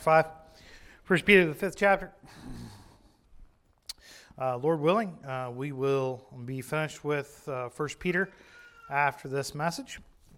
5. 1 Peter, the 5th chapter. Lord willing, we will be finished with 1 Peter after this message.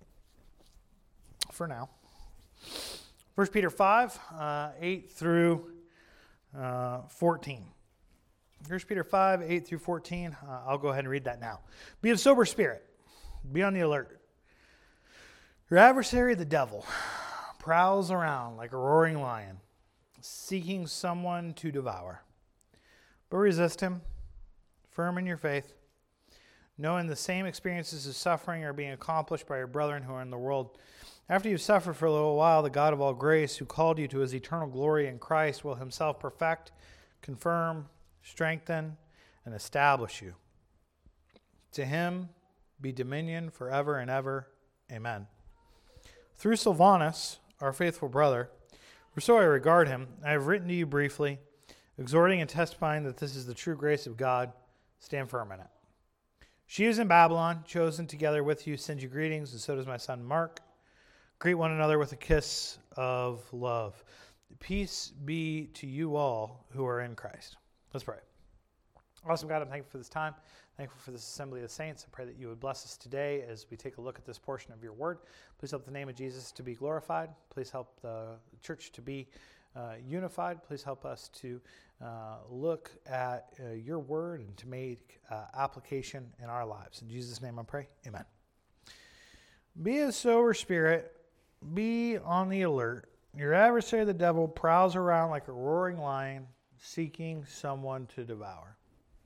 For now. 1 Peter 5, 8 through 14. 1 Peter 5, 8 through 14. I'll go ahead and read that now. Be of sober spirit. Be on the alert. Your adversary, the devil, prowls around like a roaring lion, seeking someone to devour. But resist him, firm in your faith, knowing the same experiences of suffering are being accomplished by your brethren who are in the world. After you've suffered for a little while, the God of all grace, who called you to his eternal glory in Christ, will himself perfect, confirm, strengthen, and establish you. To him be dominion forever and ever. Amen. Through Silvanus, our faithful brother, for so I regard him, I have written to you briefly, exhorting and testifying that this is the true grace of God. Stand firm in it. She is in Babylon, chosen together with you, sends you greetings, and so does my son Mark. Greet one another with a kiss of love. Peace be to you all who are in Christ. Let's pray. Awesome God, I'm thankful for this time. Thankful for this assembly of the saints. I pray that you would bless us today as we take a look at this portion of your word. Please help the name of Jesus to be glorified. Please help the church to be unified. Please help us to look at your word and to make application in our lives. In Jesus' name I pray. Amen. Be of sober spirit. Be on the alert. Your adversary, the devil, prowls around like a roaring lion, seeking someone to devour.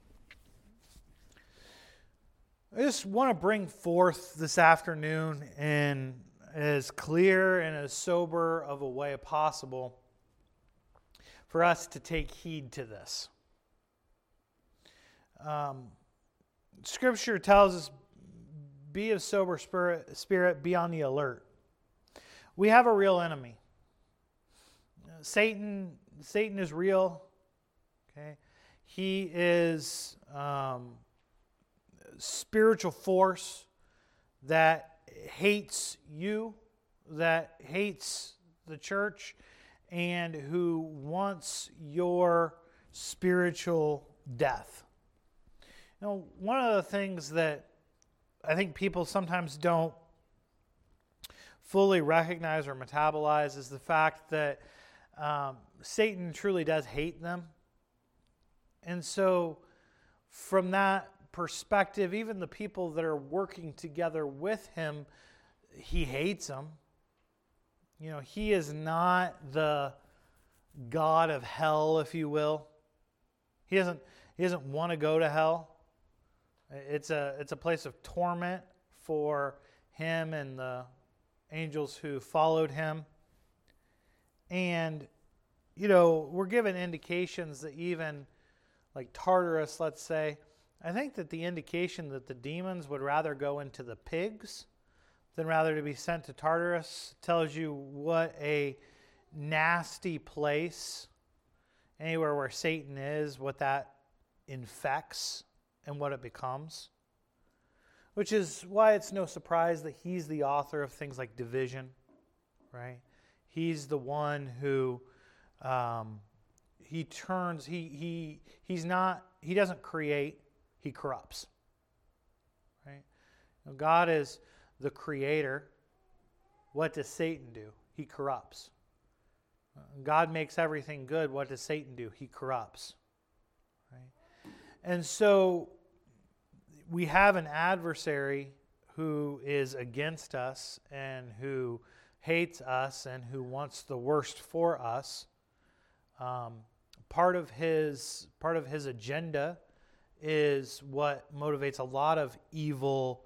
I just want to bring forth this afternoon in as clear and as sober of a way possible for us to take heed to this. Scripture tells us, be of sober spirit, be on the alert. We have a real enemy. Satan is real. Okay, he is spiritual force that hates you, that hates the church, and who wants your spiritual death. You know, one of the things that I think people sometimes don't fully recognize or metabolize is the fact that Satan truly does hate them. And so from that perspective, even the people that are working together with him, he hates them. You know, he is not the God of hell, if you will. He doesn't want to go to hell. It's a place of torment for him and the angels who followed him. And, you know, we're given indications that even like Tartarus, let's say, I think that the indication that the demons would rather go into the pigs than rather to be sent to Tartarus tells you what a nasty place, anywhere where Satan is, what that infects and what it becomes. Which is why it's no surprise that he's the author of things like division, right? He's the one who he doesn't create, he corrupts. Right? Now, God is the creator. What does Satan do? He corrupts. God makes everything good. What does Satan do? He corrupts. Right? And so we have an adversary who is against us and who hates us and who wants the worst for us. Part of his agenda is what motivates a lot of evil.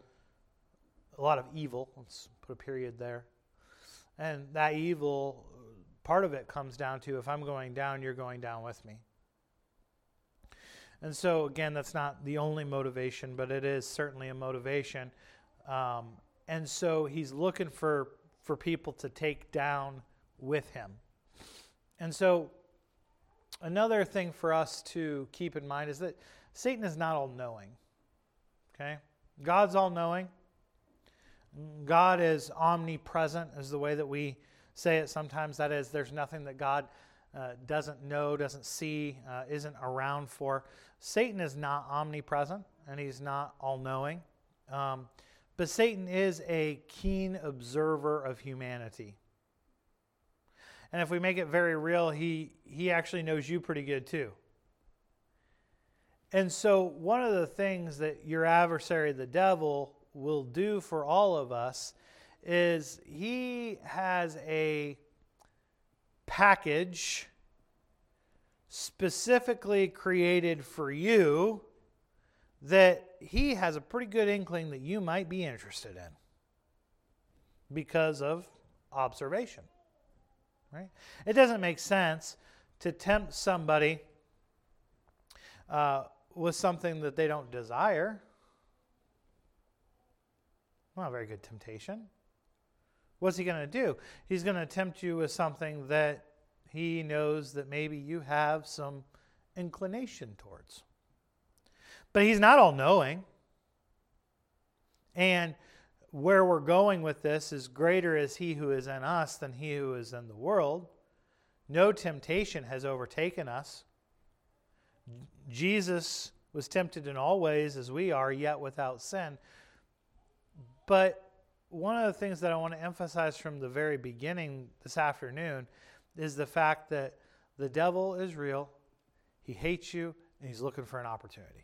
Let's put a period there. And that evil, part of it comes down to, if I'm going down, you're going down with me. And so, again, that's not the only motivation, but it is certainly a motivation. And so he's looking for people to take down with him. And so another thing for us to keep in mind is that Satan is not all-knowing. Okay? God's all-knowing. God is omnipresent, is the way that we say it sometimes. That is, there's nothing that God doesn't know, doesn't see, isn't around for. Satan is not omnipresent, and he's not all-knowing. But Satan is a keen observer of humanity. And if we make it very real, he actually knows you pretty good too. And so one of the things that your adversary, the devil, will do for all of us is he has a package specifically created for you that he has a pretty good inkling that you might be interested in because of observation. Right? It doesn't make sense to tempt somebody with something that they don't desire. Not a very good temptation. What's he going to do? He's going to tempt you with something that he knows that maybe you have some inclination towards. But he's not all-knowing. And where we're going with this is greater is he who is in us than he who is in the world. No temptation has overtaken us. Jesus was tempted in all ways as we are, yet without sin. But one of the things that I want to emphasize from the very beginning this afternoon is the fact that the devil is real, he hates you, and he's looking for an opportunity.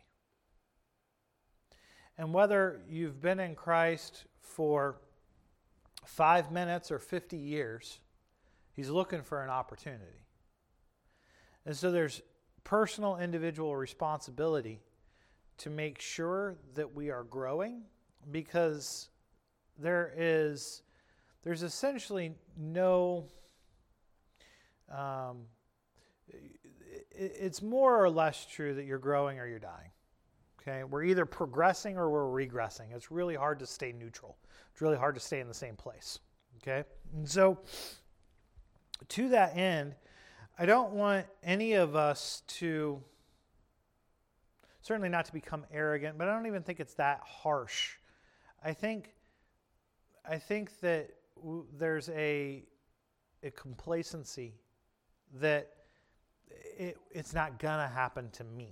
And whether you've been in Christ for 5 minutes or 50 years, he's looking for an opportunity. And so there's personal individual responsibility to make sure that we are growing, because there's essentially no, it's more or less true that you're growing or you're dying. Okay, we're either progressing or we're regressing. It's really hard to stay neutral. It's really hard to stay in the same place. Okay, and so to that end, I don't want any of us to, certainly not to become arrogant, but I don't even think it's that harsh. I think that there's a complacency that it's not going to happen to me.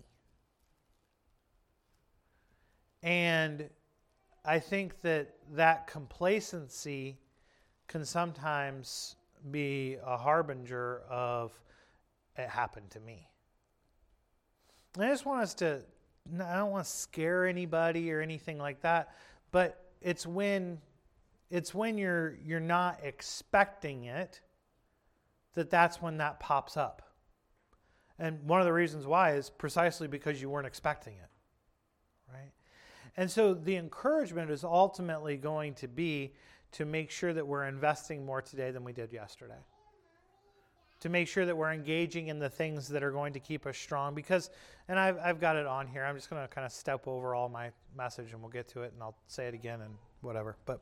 And I think that complacency can sometimes be a harbinger of it happened to me. And I just want us to, I don't want to scare anybody or anything like that, but it's when you're not expecting it that's when that pops up. And one of the reasons why is precisely because you weren't expecting it. Right? And so the encouragement is ultimately going to be to make sure that we're investing more today than we did yesterday. To make sure that we're engaging in the things that are going to keep us strong. Because, and I've got it on here, I'm just going to kind of step over all my message and we'll get to it and I'll say it again and whatever. But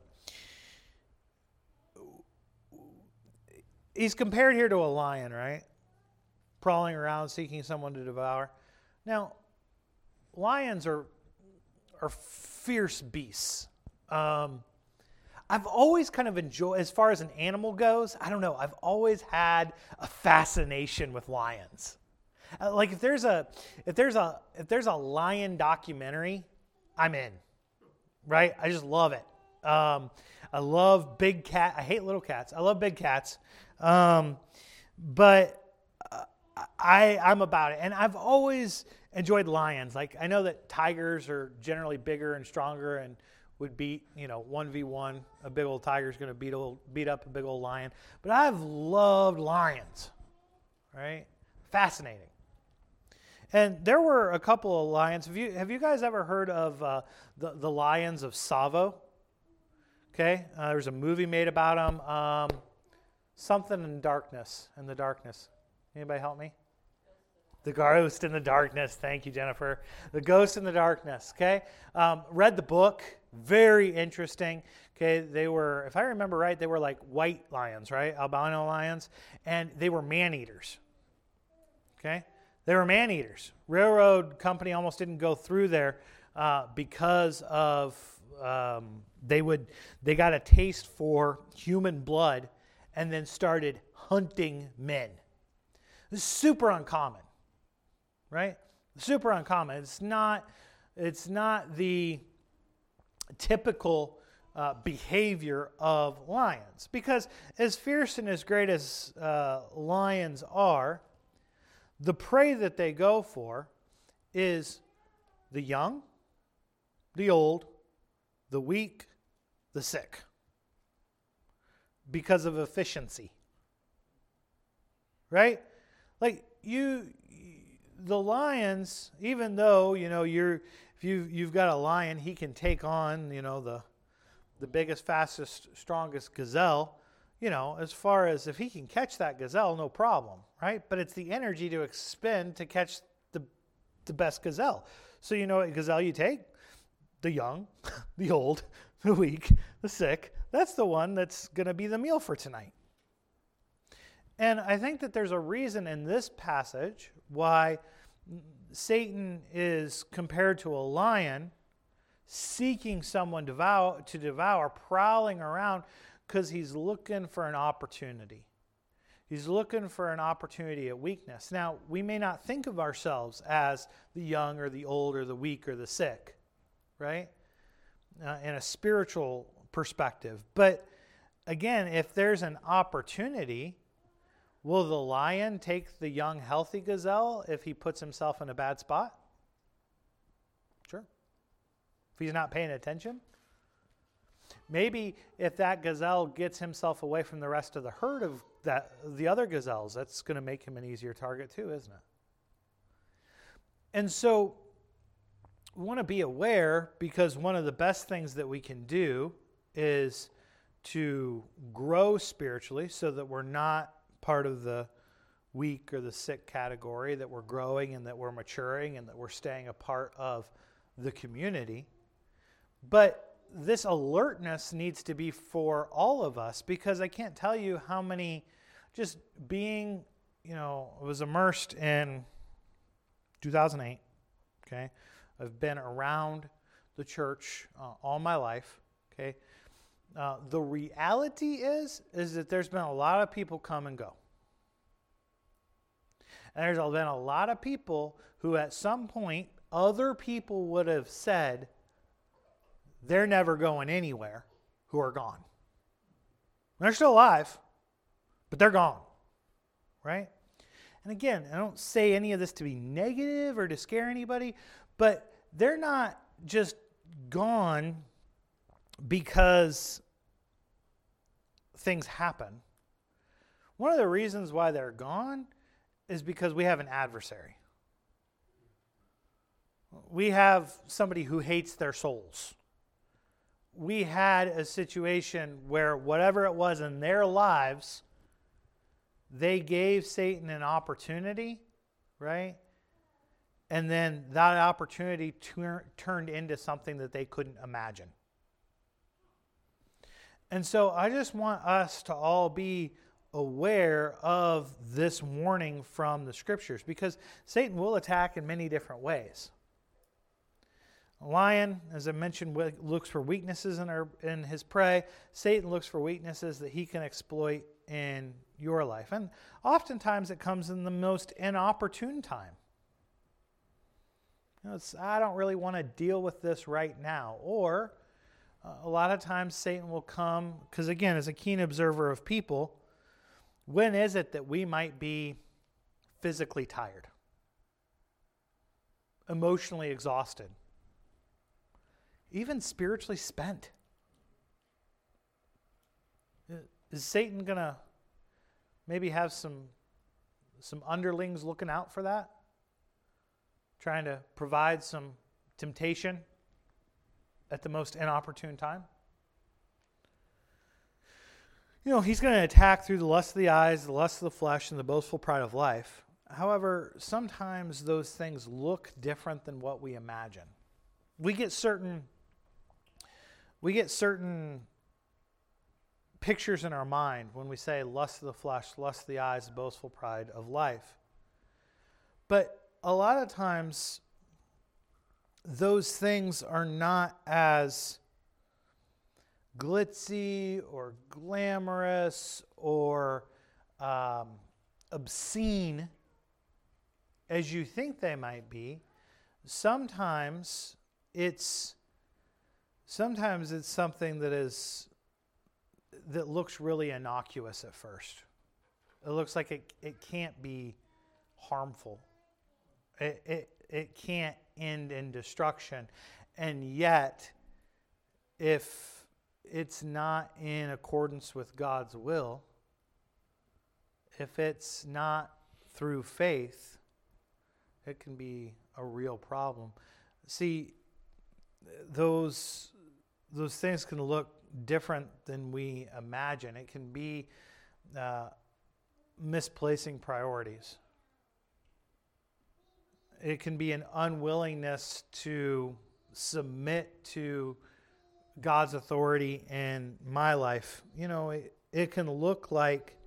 he's compared here to a lion, right? Prowling around, seeking someone to devour. Now, lions are fierce beasts. I've always kind of enjoyed, as far as an animal goes, I don't know, I've always had a fascination with lions. Like if there's a lion documentary, I'm in. Right? I just love it. I love big cat. I hate little cats. I love big cats. But I'm about it. And I've always enjoyed lions. Like I know that tigers are generally bigger and stronger and would beat, 1v1. A big old tiger's going to beat up a big old lion. But I've loved lions, right? Fascinating. And there were a couple of lions. Have you guys ever heard of the lions of Tsavo? Okay, there's a movie made about them. Something in the darkness. Anybody help me? The Ghost in the Darkness. Thank you, Jennifer. The Ghost in the Darkness. Okay, read the book. Very interesting. Okay, they were, if I remember right, they were like white lions, right? Albino lions, and they were man-eaters. Okay, they were man-eaters. Railroad company almost didn't go through there because of they got a taste for human blood, and then started hunting men. This is super uncommon, right? Super uncommon. It's not the typical behavior of lions, because as fierce and as great as lions are, the prey that they go for is the young, the old, the weak, the sick, because of efficiency. Right? Like the lions, even though, if you've got a lion, he can take on, the biggest, fastest, strongest gazelle, as far as if he can catch that gazelle, no problem, right? But it's the energy to expend to catch the best gazelle. So what gazelle you take? The young, the old, the weak, the sick. That's the one that's going to be the meal for tonight. And I think that there's a reason in this passage why Satan is compared to a lion seeking someone to devour, prowling around, because he's looking for an opportunity. He's looking for an opportunity at weakness. Now, we may not think of ourselves as the young or the old or the weak or the sick, right? In a spiritual perspective. But again, if there's an opportunity, will the lion take the young, healthy gazelle if he puts himself in a bad spot? Sure. If he's not paying attention? Maybe if that gazelle gets himself away from the rest of the herd of the other gazelles, that's going to make him an easier target too, isn't it? And so we want to be aware, because one of the best things that we can do is to grow spiritually so that we're not part of the weak or the sick category, that we're growing and that we're maturing and that we're staying a part of the community. But this alertness needs to be for all of us, because I can't tell you how many, just being, was immersed in 2008, okay? I've been around the church all my life, okay? The reality is that there's been a lot of people come and go. And there's been a lot of people who at some point, other people would have said, they're never going anywhere, who are gone. They're still alive, but they're gone, right? And again, I don't say any of this to be negative or to scare anybody, but they're not just gone because things happen. One of the reasons why they're gone is because we have an adversary. We have somebody who hates their souls. We had a situation where whatever it was in their lives, they gave Satan an opportunity, right? And then that opportunity turned into something that they couldn't imagine. And so I just want us to all be aware of this warning from the Scriptures, because Satan will attack in many different ways. A lion, as I mentioned, looks for weaknesses in his prey. Satan looks for weaknesses that he can exploit in your life. And oftentimes it comes in the most inopportune time. I don't really want to deal with this right now. Or a lot of times Satan will come, because again, as a keen observer of people, when is it that we might be physically tired, emotionally exhausted, even spiritually spent? Is Satan going to maybe have some underlings looking out for that? Trying to provide some temptation at the most inopportune time? He's going to attack through the lust of the eyes, the lust of the flesh, and the boastful pride of life. However, sometimes those things look different than what we imagine. We get certain pictures in our mind when we say lust of the flesh, lust of the eyes, boastful pride of life. But a lot of times, those things are not as glitzy or glamorous or obscene as you think they might be, sometimes it's something that looks really innocuous at first. It looks like it can't be harmful. It can't end in destruction. And yet, if it's not in accordance with God's will, if it's not through faith, it can be a real problem. See, those things can look different than we imagine. It can be misplacing priorities. It can be an unwillingness to submit to God's authority in my life. You know, it can look like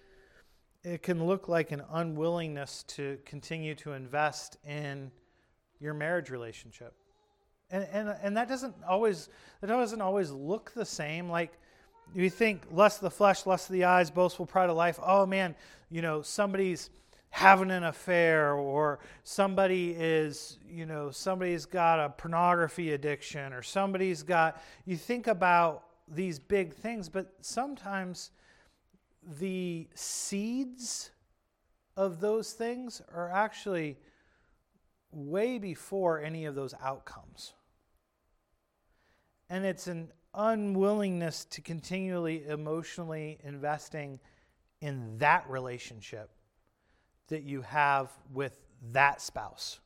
an unwillingness to continue to invest in your marriage relationship. And that doesn't always look the same. Like, you think lust of the flesh, lust of the eyes, boastful pride of life. Oh man, you know, somebody's having an affair, or somebody's got a pornography addiction, or you think about these big things, but sometimes the seeds of those things are actually way before any of those outcomes. And it's an unwillingness to continually emotionally investing in that relationship that you have with that spouse.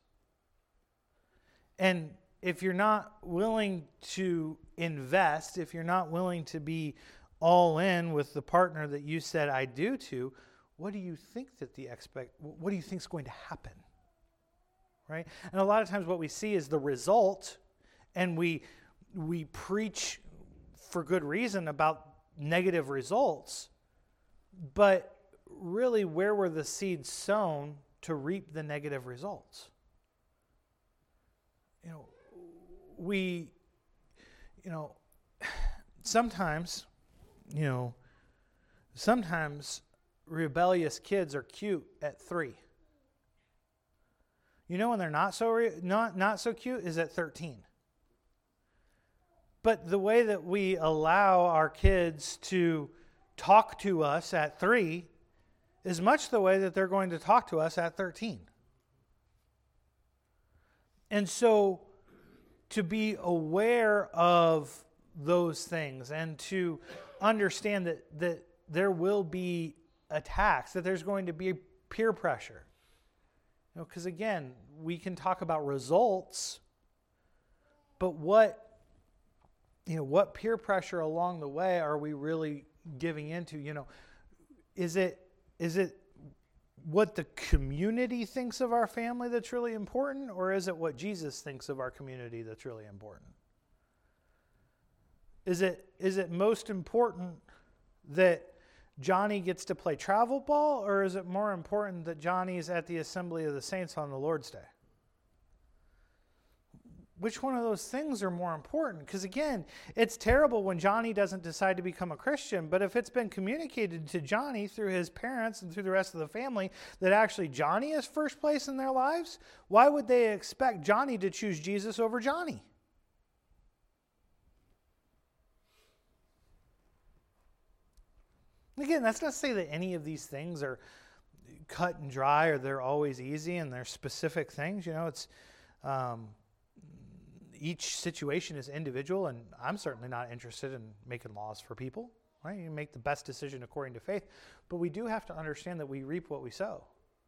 And if you're not willing to invest, if you're not willing to be all in with the partner that you said I do to, what do you think what do you think is going to happen? Right? And a lot of times what we see is the result, and we preach for good reason about negative results, but really, where were the seeds sown to reap the negative results? Sometimes rebellious kids are cute at 3. You know when they're not so cute is at 13. But the way that we allow our kids to talk to us at 3 is much the way that they're going to talk to us at 13. And so to be aware of those things and to understand that there will be attacks, that there's going to be peer pressure. Because again, we can talk about results, but what peer pressure along the way are we really giving into? Is it what the community thinks of our family that's really important, or is it what Jesus thinks of our community that's really important? Is it most important that Johnny gets to play travel ball, or is it more important that Johnny's at the Assembly of the Saints on the Lord's Day? Which one of those things are more important? Because again, it's terrible when Johnny doesn't decide to become a Christian, but if it's been communicated to Johnny through his parents and through the rest of the family that actually Johnny is first place in their lives, why would they expect Johnny to choose Jesus over Johnny? Again, that's not to say that any of these things are cut and dry or they're always easy and they're specific things. It's each situation is individual, and I'm certainly not interested in making laws for people. Right? You make the best decision according to faith, but we do have to understand that we reap what we sow.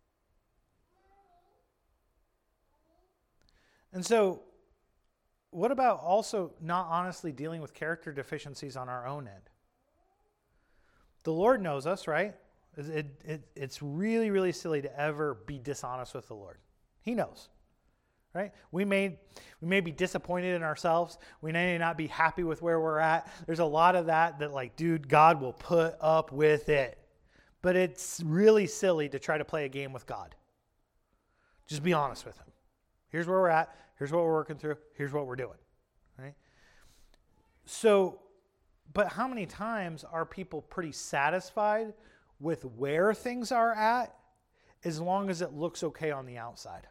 And so, what about also not honestly dealing with character deficiencies on our own end? The Lord knows us, right? It's really, really silly to ever be dishonest with the Lord. He knows, right? We may be disappointed in ourselves. We may not be happy with where we're at. There's a lot of that like, dude, God will put up with it. But it's really silly to try to play a game with God. Just be honest with Him. Here's where we're at. Here's what we're working through. Here's what we're doing, right? So But how many times are people pretty satisfied with where things are at as long as it looks okay on the outside?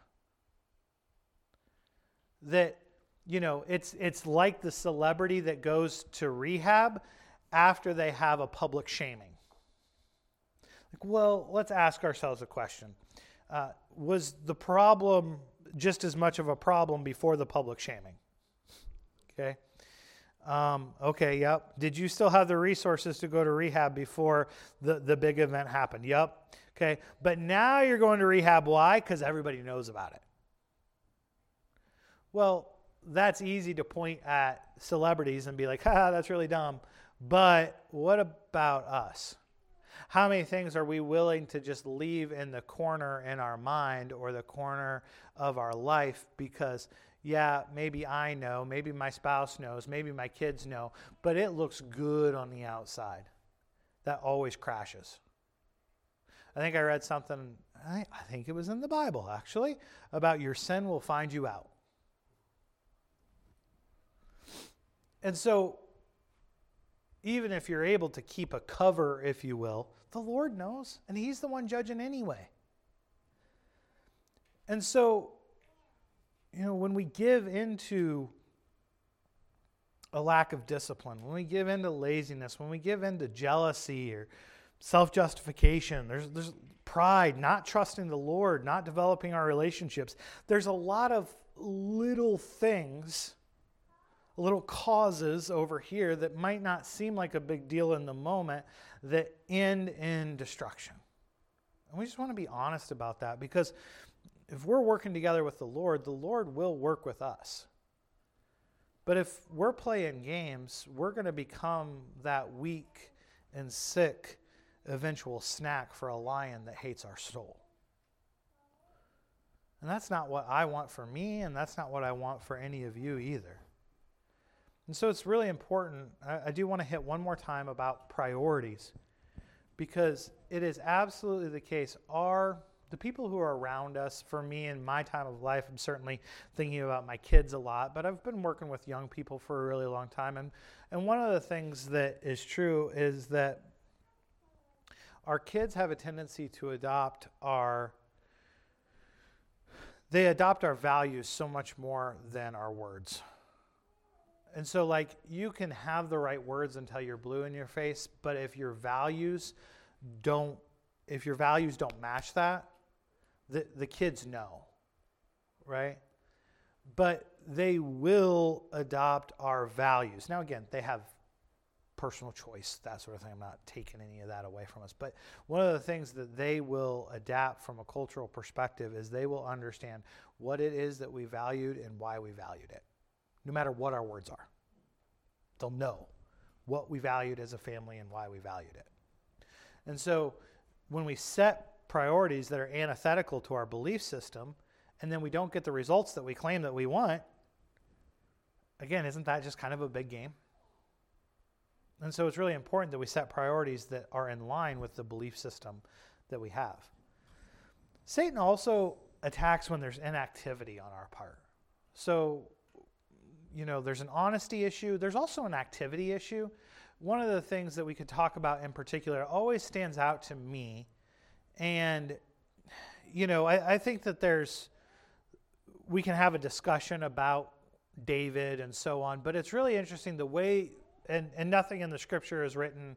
That, it's like the celebrity that goes to rehab after they have a public shaming. Like, well, let's ask ourselves a question. Was the problem just as much of a problem before the public shaming? Okay. Okay, yep. Did you still have the resources to go to rehab before the big event happened? Yep. Okay. But now you're going to rehab. Why? Because everybody knows about it. Well, that's easy to point at celebrities and be like, haha, that's really dumb. But what about us? How many things are we willing to just leave in the corner in our mind or the corner of our life because, yeah, maybe I know, maybe my spouse knows, maybe my kids know, but it looks good on the outside. That always crashes. I think I read something, I think it was in the Bible actually, about your sin will find you out. And so, even if you're able to keep a cover, if you will, the Lord knows, and He's the one judging anyway. And so, when we give into a lack of discipline, when we give into laziness, when we give into jealousy or self-justification, there's pride, not trusting the Lord, not developing our relationships. There's a lot of little things, little causes over here that might not seem like a big deal in the moment that end in destruction. And we just want to be honest about that, because if we're working together with the Lord will work with us. But if we're playing games, we're going to become that weak and sick eventual snack for a lion that hates our soul. And that's not what I want for me, and that's not what I want for any of you either. And so it's really important. I do want to hit one more time about priorities, because it is absolutely the case. The people who are around us, for me in my time of life, I'm certainly thinking about my kids a lot, but I've been working with young people for a really long time. And one of the things that is true is that our kids have a tendency to adopt our values so much more than our words. And so, you can have the right words until you're blue in your face, but if your values don't match that, the kids know, right? But they will adopt our values. Now, again, they have personal choice, that sort of thing. I'm not taking any of that away from us. But one of the things that they will adapt from a cultural perspective is they will understand what it is that we valued and why we valued it, no matter what our words are. They'll know what we valued as a family and why we valued it. And so when we set priorities that are antithetical to our belief system, and then we don't get the results that we claim that we want, again, isn't that just kind of a big game? And so it's really important that we set priorities that are in line with the belief system that we have. Satan also attacks when there's inactivity on our part. So, there's an honesty issue. There's also an activity issue. One of the things that we could talk about in particular always stands out to me. And, I think that we can have a discussion about David and so on, but it's really interesting the way, and nothing in the Scripture is written,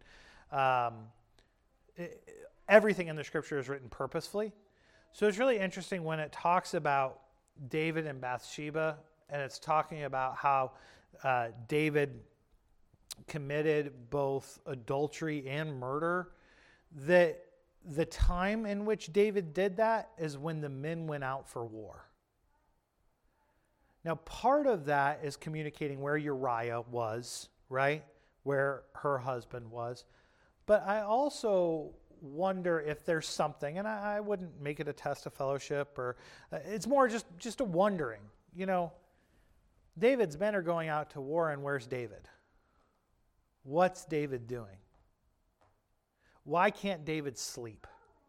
everything in the Scripture is written purposefully. So it's really interesting when it talks about David and Bathsheba, and it's talking about how David committed both adultery and murder, that the time in which David did that is when the men went out for war. Now, part of that is communicating where Uriah was, right? Where her husband was. But I also wonder if there's something, and I wouldn't make it a test of fellowship, or it's more just a wondering. David's men are going out to war, and where's David? What's David doing? Why can't David sleep?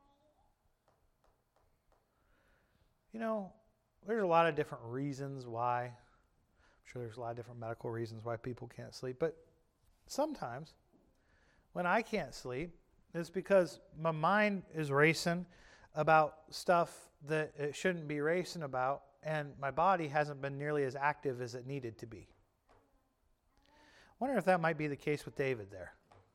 There's a lot of different reasons why. I'm sure there's a lot of different medical reasons why people can't sleep. But sometimes when I can't sleep, it's because my mind is racing about stuff that it shouldn't be racing about, and my body hasn't been nearly as active as it needed to be. I wonder if that might be the case with David there.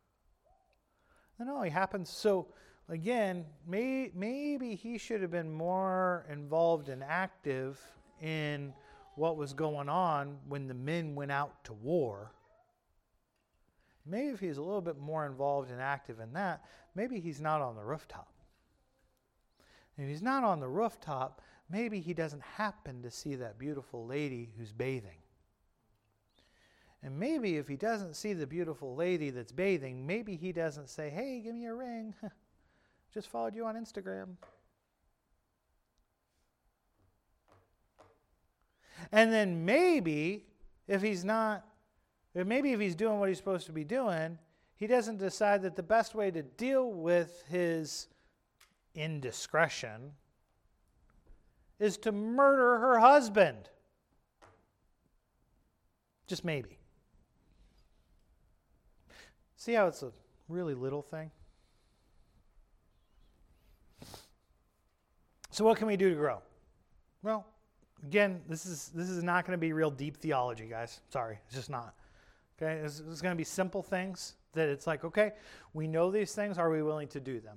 I don't know, he happens. So, again, maybe he should have been more involved and active in what was going on when the men went out to war. Maybe if he's a little bit more involved and active in that, maybe he's not on the rooftop. If he's not on the rooftop, maybe he doesn't happen to see that beautiful lady who's bathing. And maybe if he doesn't see the beautiful lady that's bathing, maybe he doesn't say, hey, give me a ring. Just followed you on Instagram. And then maybe if he's doing what he's supposed to be doing, he doesn't decide that the best way to deal with his indiscretion is to murder her husband. Just maybe. See how it's a really little thing? So what can we do to grow? Well, again, this is not going to be real deep theology, guys. Sorry, it's just not. Okay, it's going to be simple things that it's like, okay, we know these things. Are we willing to do them?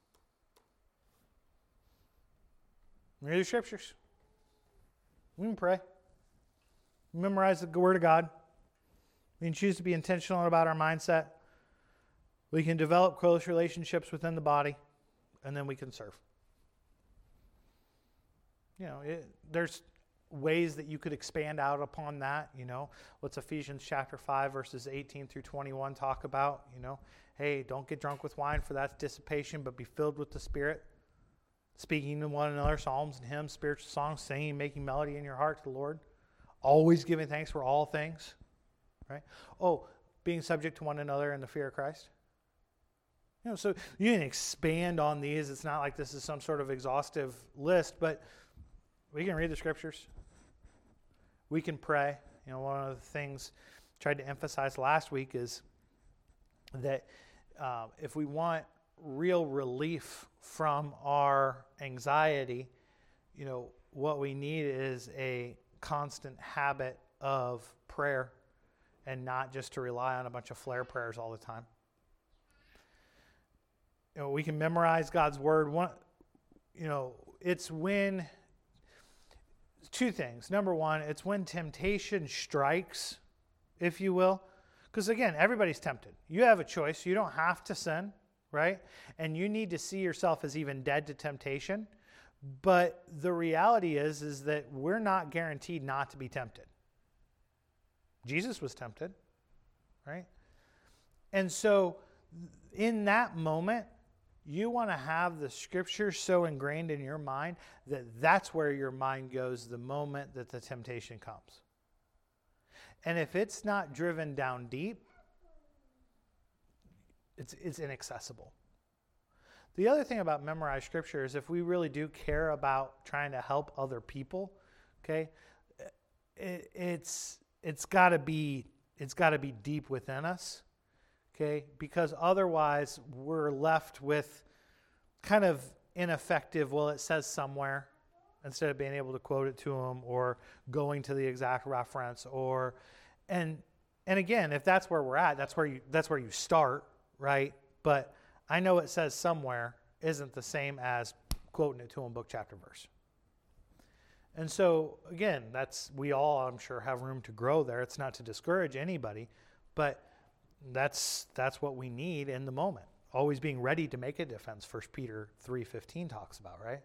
Read the scriptures. We can pray. Memorize the Word of God. We can choose to be intentional about our mindset. We can develop close relationships within the body, and then we can serve. There's ways that you could expand out upon that. What's Ephesians chapter 5, verses 18 through 21 talk about? Hey, don't get drunk with wine, for that's dissipation, but be filled with the Spirit, speaking to one another, psalms and hymns, spiritual songs, singing, making melody in your heart to the Lord, always giving thanks for all things, right? Oh, being subject to one another in the fear of Christ. So you can expand on these. It's not like this is some sort of exhaustive list, but we can read the scriptures. We can pray. One of the things I tried to emphasize last week is that if we want real relief from our anxiety, what we need is a constant habit of prayer and not just to rely on a bunch of flare prayers all the time. We can memorize God's word. It's when two things. Number one, it's when temptation strikes, if you will. Because again, everybody's tempted. You have a choice. You don't have to sin, right? And you need to see yourself as even dead to temptation. But the reality is that we're not guaranteed not to be tempted. Jesus was tempted, right? And so in that moment, you want to have the scripture so ingrained in your mind that that's where your mind goes the moment that the temptation comes. And if it's not driven down deep, it's inaccessible. The other thing about memorized scripture is if we really do care about trying to help other people, okay, it's got to be deep within us. Okay, because otherwise we're left with kind of ineffective, well, it says somewhere, instead of being able to quote it to them or going to the exact reference and again, if that's where we're at, that's where you start, right? But I know it says somewhere isn't the same as quoting it to them book, chapter, verse. And so again, we all, I'm sure, have room to grow there. It's not to discourage anybody, but that's what we need in the moment. Always being ready to make a defense, 1 Peter 3:15 talks about, right?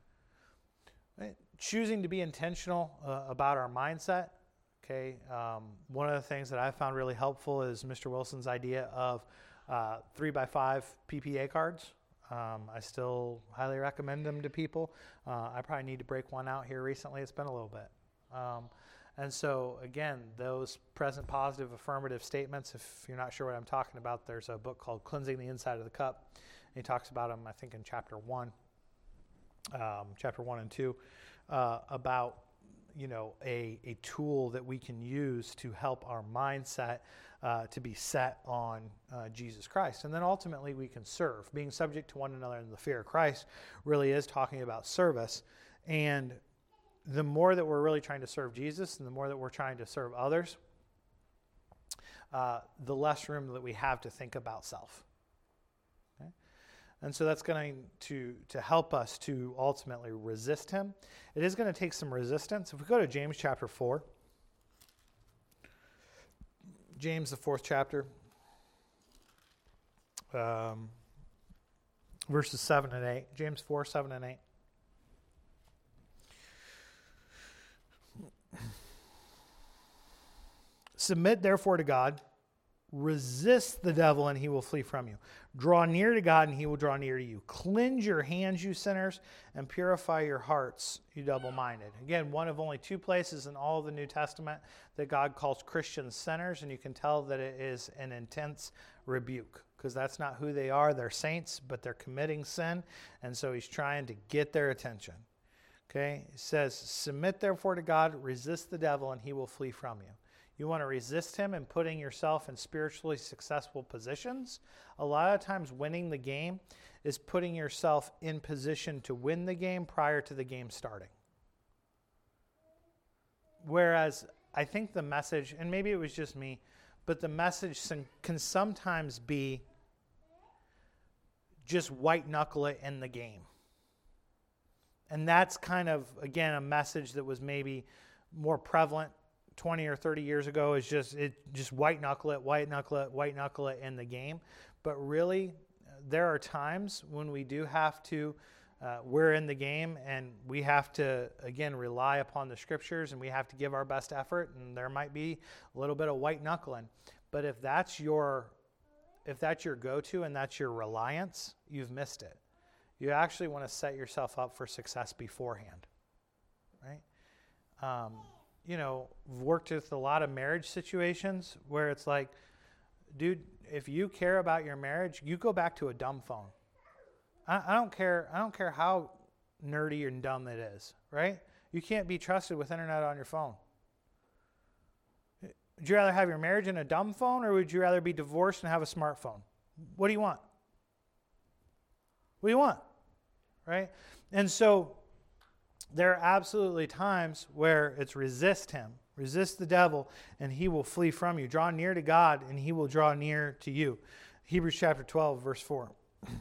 Choosing to be intentional about our mindset. Okay, one of the things that I found really helpful is Mr. Wilson's idea of 3x5 PPA cards. I still highly recommend them to people. I probably need to break one out here recently. It's been a little bit. And so, again, those present positive affirmative statements, if you're not sure what I'm talking about, there's a book called Cleansing the Inside of the Cup. And he talks about them, I think, in chapter 1 and 2, about, a tool that we can use to help our mindset to be set on Jesus Christ. And then ultimately we can serve. Being subject to one another in the fear of Christ really is talking about service. And the more that we're really trying to serve Jesus and the more that we're trying to serve others, the less room that we have to think about self. Okay? And so that's going to help us to ultimately resist him. It is going to take some resistance. If we go to James chapter 4, James, the 4th chapter, verses 7 and 8. James 4, 7 and 8. Submit therefore to God, resist the devil and he will flee from you. Draw near to God and he will draw near to you. Cleanse your hands, you sinners, and purify your hearts, you double-minded. Again, one of only 2 places in all of the New Testament that God calls Christians sinners, and you can tell that it is an intense rebuke because that's not who they are. They're saints, but they're committing sin, and so he's trying to get their attention. Okay, it says, submit therefore to God, resist the devil, and he will flee from you. You want to resist him and putting yourself in spiritually successful positions. A lot of times winning the game is putting yourself in position to win the game prior to the game starting. Whereas I think the message, and maybe it was just me, but the message can sometimes be just white knuckle it in the game. And that's kind of, again, a message that was maybe more prevalent 20 or 30 years ago, is just white knuckle it in the game. But really, there are times when we do have to, we're in the game and we have to, again, rely upon the scriptures and we have to give our best effort, and there might be a little bit of white knuckling. But if that's your go-to and that's your reliance, you've missed it. You actually want to set yourself up for success beforehand, right? Worked with a lot of marriage situations where it's like, dude, if you care about your marriage, you go back to a dumb phone. I don't care how nerdy and dumb it is, right? You can't be trusted with internet on your phone. Would you rather have your marriage in a dumb phone, or would you rather be divorced and have a smartphone? What do you want? What do you want? Right? And so there are absolutely times where it's resist him. Resist the devil, and he will flee from you. Draw near to God, and he will draw near to you. Hebrews chapter 12, verse 4.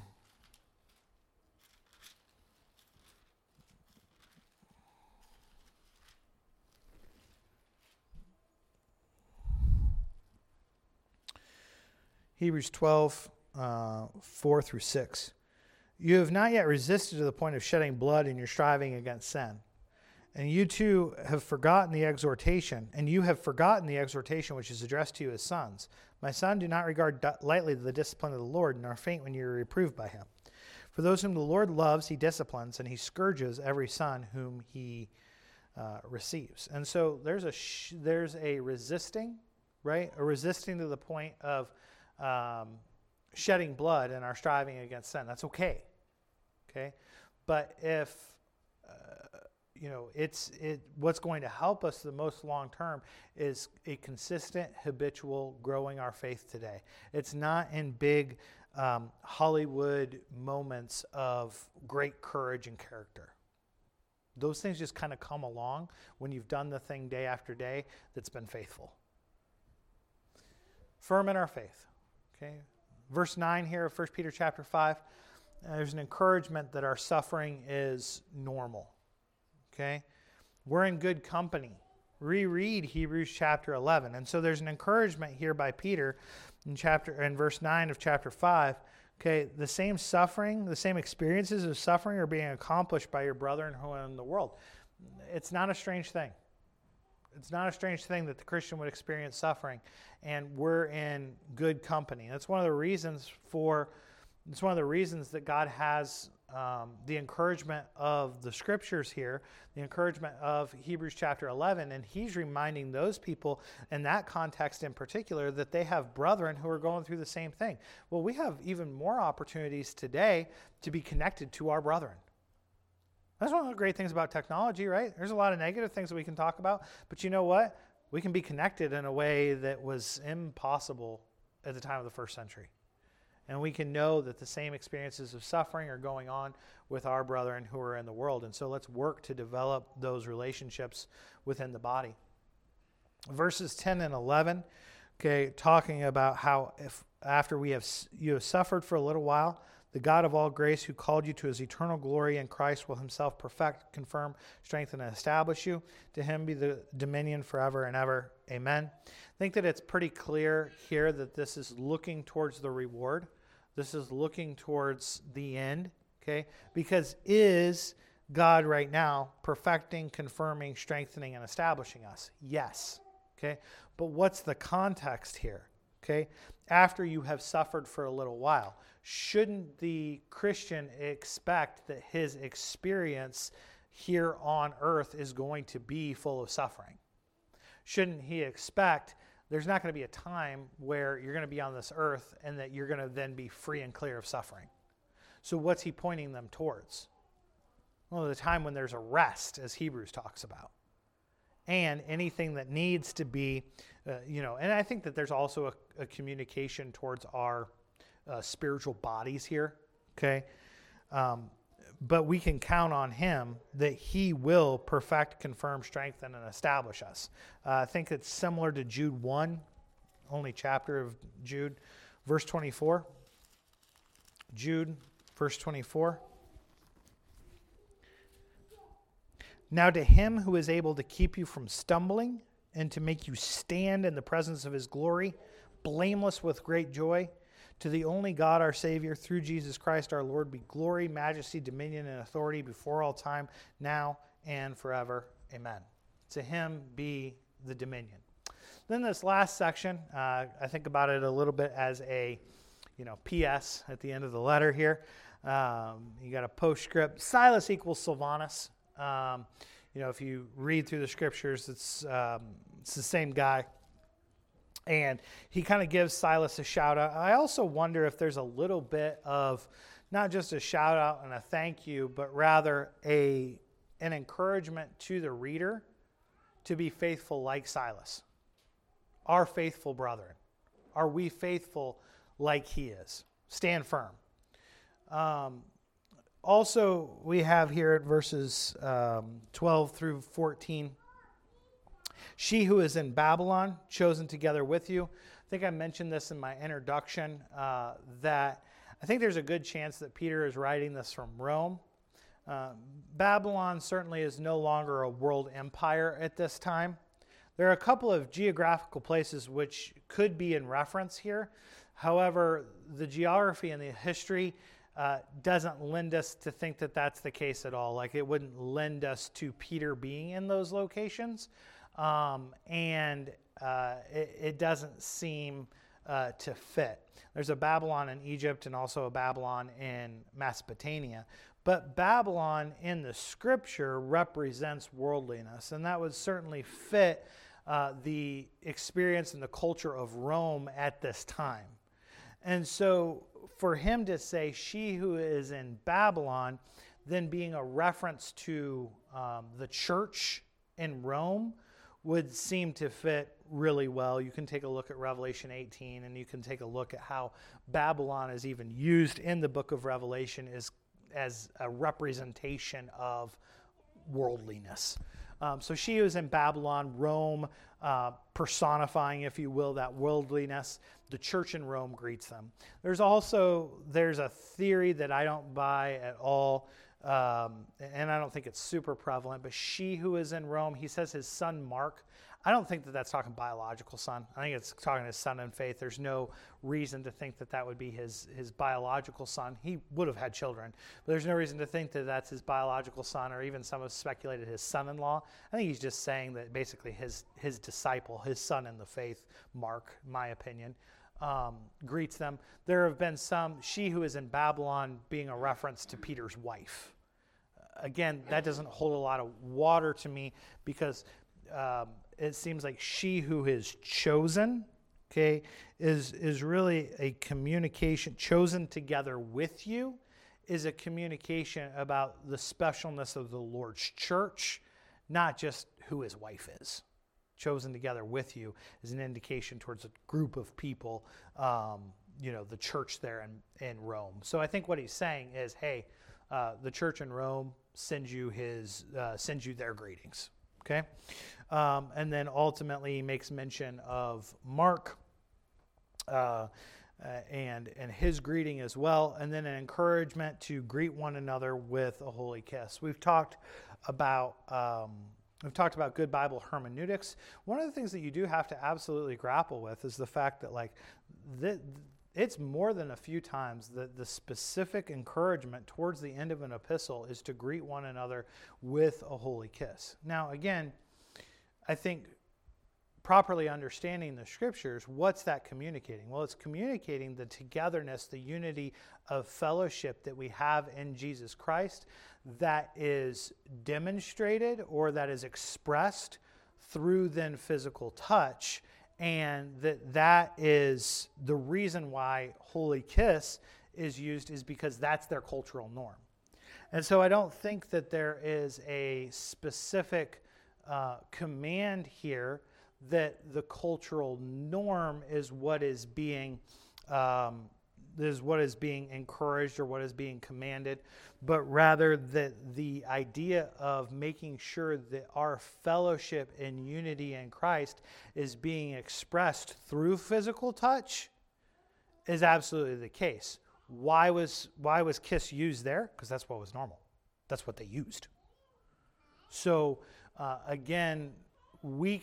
Hebrews 12, 4 through 6. You have not yet resisted to the point of shedding blood in your striving against sin. And you too have forgotten the exhortation, which is addressed to you as sons. My son, do not regard lightly the discipline of the Lord, nor faint when you are reproved by him. For those whom the Lord loves, he disciplines, and he scourges every son whom he receives. And so there's a resisting, right? A resisting to the point of shedding blood in our striving against sin. That's okay. Okay? But if what's going to help us the most long term is a consistent, habitual growing our faith today. It's not in big Hollywood moments of great courage and character. Those things just kind of come along when you've done the thing day after day that's been faithful. Firm in our faith. Okay? Verse 9 here of 1 Peter chapter 5, there's an encouragement that our suffering is normal. Okay? We're in good company. Reread Hebrews chapter 11. And so there's an encouragement here by Peter in verse 9 of chapter 5. Okay, the same suffering, the same experiences of suffering are being accomplished by your brethren who are in the world. It's not a strange thing. It's not a strange thing that the Christian would experience suffering, and we're in good company. That's one of the reasons that God has the encouragement of the scriptures here, the encouragement of Hebrews chapter 11, and he's reminding those people in that context in particular that they have brethren who are going through the same thing. Well, we have even more opportunities today to be connected to our brethren. That's one of the great things about technology, right? There's a lot of negative things that we can talk about, but you know what? We can be connected in a way that was impossible at the time of the first century. And we can know that the same experiences of suffering are going on with our brethren who are in the world. And so let's work to develop those relationships within the body. Verses 10 and 11, okay, talking about how if after you have suffered for a little while, the God of all grace who called you to his eternal glory in Christ will himself perfect, confirm, strengthen, and establish you. To him be the dominion forever and ever. Amen. I think that it's pretty clear here that this is looking towards the reward. This is looking towards the end, okay? Because is God right now perfecting, confirming, strengthening, and establishing us? Yes, okay? But what's the context here, okay? After you have suffered for a little while, shouldn't the Christian expect that his experience here on earth is going to be full of suffering? Shouldn't he expect there's not going to be a time where you're going to be on this earth and that you're going to then be free and clear of suffering? So what's he pointing them towards? Well, the time when there's a rest, as Hebrews talks about. And anything that needs to be, and I think that there's also a communication towards our spiritual bodies here, okay? But we can count on him that he will perfect, confirm, strengthen, and establish us. I think it's similar to Jude 1, only chapter of Jude, verse 24. Jude, verse 24. Now to him who is able to keep you from stumbling and to make you stand in the presence of his glory, blameless with great joy, to the only God, our Savior, through Jesus Christ our Lord, be glory, majesty, dominion, and authority before all time, now and forever. Amen. To him be the dominion. Then this last section, I think about it a little bit as a, P.S. at the end of the letter here. You got a postscript. Silas equals Silvanus. If you read through the scriptures, it's the same guy. And he kind of gives Silas a shout out. I also wonder if there's a little bit of not just a shout out and a thank you, but rather an encouragement to the reader to be faithful like Silas. Our faithful brethren. Are we faithful like he is? Stand firm. Also, we have here at verses 12 through 14, she who is in Babylon, chosen together with you. I think I mentioned this in my introduction, that I think there's a good chance that Peter is writing this from Rome. Babylon certainly is no longer a world empire at this time. There are a couple of geographical places which could be in reference here. However, the geography and the history doesn't lend us to think that that's the case at all. Like, it wouldn't lend us to Peter being in those locations. It doesn't seem to fit. There's a Babylon in Egypt and also a Babylon in Mesopotamia. But Babylon in the scripture represents worldliness, and that would certainly fit the experience and the culture of Rome at this time. And so for him to say, she who is in Babylon, then being a reference to the church in Rome, would seem to fit really well. You can take a look at Revelation 18, and you can take a look at how Babylon is even used in the book of Revelation as a representation of worldliness. So she was in Babylon, Rome, personifying, if you will, that worldliness. The church in Rome greets them. There's a theory that I don't buy at all, and I don't think it's super prevalent, but she who is in Rome, he says his son Mark. I don't think that that's talking biological son. I think it's talking his son in faith. There's no reason to think that that would be his biological son. He would have had children, but there's no reason to think that that's his biological son, or even some have speculated his son-in-law. I think he's just saying that basically his disciple, his son in the faith, Mark, my opinion, greets them. There have been some, she who is in Babylon being a reference to Peter's wife. Again, that doesn't hold a lot of water to me, because it seems like she who is chosen, okay, is really a communication, chosen together with you, is a communication about the specialness of the Lord's church, not just who his wife is. Chosen together with you is an indication towards a group of people, the church there in Rome. So I think what he's saying is, hey, the church in Rome sends you their greetings. Okay, and then ultimately he makes mention of Mark and his greeting as well, and then an encouragement to greet one another with a holy kiss. We've talked about good Bible hermeneutics. One of the things that you do have to absolutely grapple with is the fact that it's more than a few times that the specific encouragement towards the end of an epistle is to greet one another with a holy kiss. Now, again, I think properly understanding the scriptures, what's that communicating? Well, it's communicating the togetherness, the unity of fellowship that we have in Jesus Christ that is demonstrated or that is expressed through then physical touch. And that is the reason why holy kiss is used, is because that's their cultural norm. And so I don't think that there is a specific command here that the cultural norm is what is being encouraged or what is being commanded, but rather that the idea of making sure that our fellowship and unity in Christ is being expressed through physical touch is absolutely the case. Why was kiss used there? Because that's what was normal. That's what they used. So again, you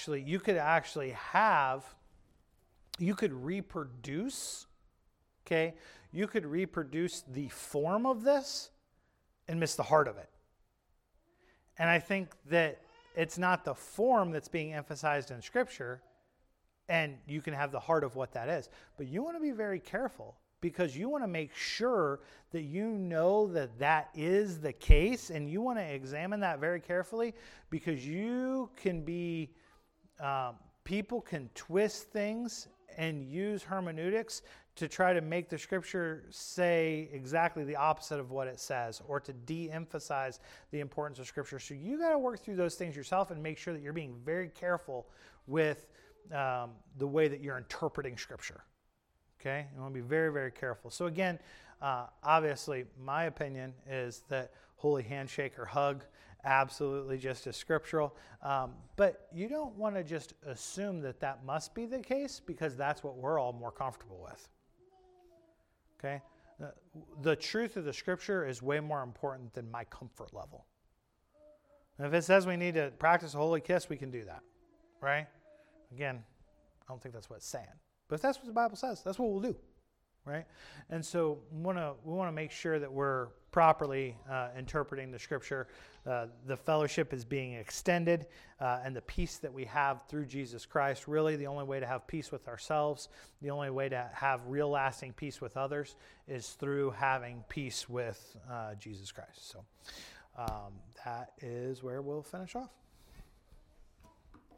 could reproduce. Okay, you could reproduce the form of this and miss the heart of it. And I think that it's not the form that's being emphasized in Scripture, and you can have the heart of what that is. But you want to be very careful, because you want to make sure that you know that that is the case, and you want to examine that very carefully, because you can be, people can twist things and use hermeneutics to try to make the Scripture say exactly the opposite of what it says, or to de-emphasize the importance of Scripture. So you got to work through those things yourself and make sure that you're being very careful with the way that you're interpreting Scripture. Okay? You want to be very, very careful. So again, obviously, my opinion is that holy handshake or hug, absolutely just as scriptural. But you don't want to just assume that that must be the case, because that's what we're all more comfortable with. Okay? The truth of the Scripture is way more important than my comfort level. And if it says we need to practice a holy kiss, we can do that. Right? Again, I don't think that's what it's saying. But if that's what the Bible says, that's what we'll do. Right? And so we want to make sure that we're properly interpreting the Scripture. The fellowship is being extended, and the peace that we have through Jesus Christ. Really, the only way to have peace with ourselves, the only way to have real lasting peace with others, is through having peace with Jesus Christ. So that is where we'll finish off.